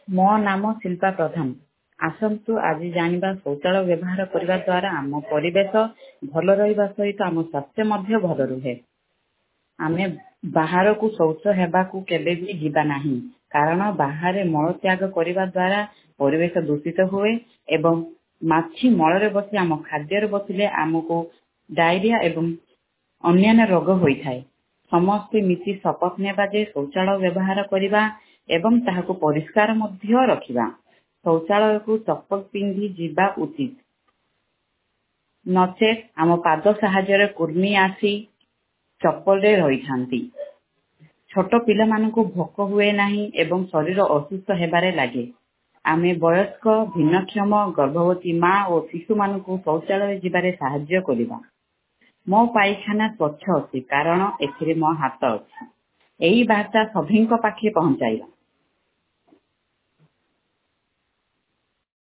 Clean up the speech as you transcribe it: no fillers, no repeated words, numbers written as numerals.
ମୋ ନାମ ଶିଳ୍ପା ପ୍ରଧାନ। ଆସନ୍ତୁ ଆଜି ଜାଣିବା ଶୌଚାଳୟ ବ୍ୟବହାର କରିବା ଦ୍ୱାରା ଆମ ପରିବେଶ ଭଲ ରହିବା ସହିତ ଆମ ସ୍ୱାସ୍ଥ୍ୟ ମଧ୍ୟ ଭଲ ରୁହେ। ଆମେ ବାହାରକୁ ଶୌଚ ହେବାକୁ କେବେ ବି ଯିବା ନାହିଁ, କାରଣ ବାହାରେ ମଳତ୍ୟାଗ କରିବା ଦ୍ୱାରା ପରିବେଶ ଦୂଷିତ ହୁଏ ଏବଂ ମାଛି ମଳରେ ବସି ଆମ ଖାଦ୍ୟରେ ବସିଲେ ଆମକୁ ଡାଇରିଆ ଏବଂ ଅନ୍ୟାନ୍ୟ ରୋଗ ହୋଇଥାଏ। ସମସ୍ତେ ମିଶି ଶପଥ ନେବା ଯେ ଶୌଚାଳୟ ବ୍ୟବହାର କରିବା ଏବଂ ତାହାକୁ ପରିଷ୍କାର ମଧ୍ୟ ରଖିବା। ଶୌଚାଳୟକୁ ଚପଲ ପିନ୍ଧି ଯିବା ଉଚିତ, ନଚେତ୍ ଆମ ପାଦ ସାହାଯ୍ୟରେ କୃମି ଆସି ଚପଲରେ ରହିଥାନ୍ତି। ଛୋଟ ପିଲାମାନଙ୍କୁ ଭୋକ ହୁଏ ନାହିଁ ଏବଂ ଶରୀର ଅସୁସ୍ଥ ହେବାରେ ଲାଗେ। ଆମେ ବୟସ୍କ, ଭିନ୍ନକ୍ଷମ, ଗର୍ଭବତୀ ମା ଓ ଶିଶୁମାନଙ୍କୁ ଶୌଚାଳୟ ଯିବାରେ ସାହାଯ୍ୟ କରିବା। ମୋ ପାଇଖାନା ସ୍ୱଚ୍ଛ ଅଛି କାରଣ ଏଥିରେ ମୋ ହାତ ଅଛି। ଏହି ବାର୍ତ୍ତା ସଭିଙ୍କ ପାଖେ ପହଞ୍ଚାଇବା।